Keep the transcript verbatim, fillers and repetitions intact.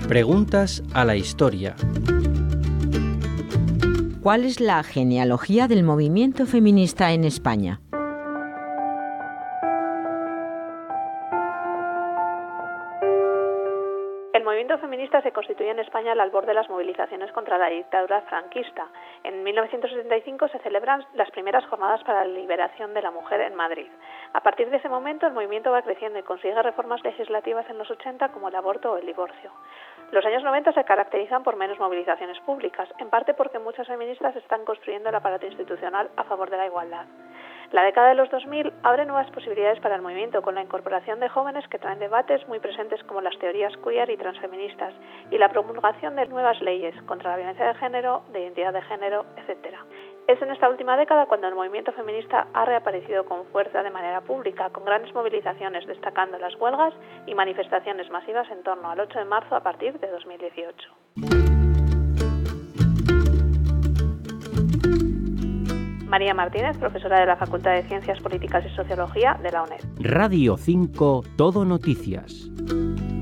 Preguntas a la historia. ¿Cuál es la genealogía del movimiento feminista en España? El movimiento feminista se constituyó en España al albor de las movilizaciones contra la dictadura franquista. En mil novecientos setenta y cinco se celebran las primeras jornadas para la liberación de la mujer en Madrid. A partir de ese momento el movimiento va creciendo y consigue reformas legislativas en los ochenta como el aborto o el divorcio. Los años noventa se caracterizan por menos movilizaciones públicas, en parte porque muchas feministas están construyendo el aparato institucional a favor de la igualdad. La década de los dos mil abre nuevas posibilidades para el movimiento, con la incorporación de jóvenes que traen debates muy presentes como las teorías queer y transfeministas, y la promulgación de nuevas leyes contra la violencia de género, de identidad de género, etcétera. Es en esta última década cuando el movimiento feminista ha reaparecido con fuerza de manera pública, con grandes movilizaciones, destacando las huelgas y manifestaciones masivas en torno al ocho de marzo a partir de dos mil dieciocho. María Martínez, profesora de la Facultad de Ciencias Políticas y Sociología de la UNED. Radio cinco, Todo Noticias.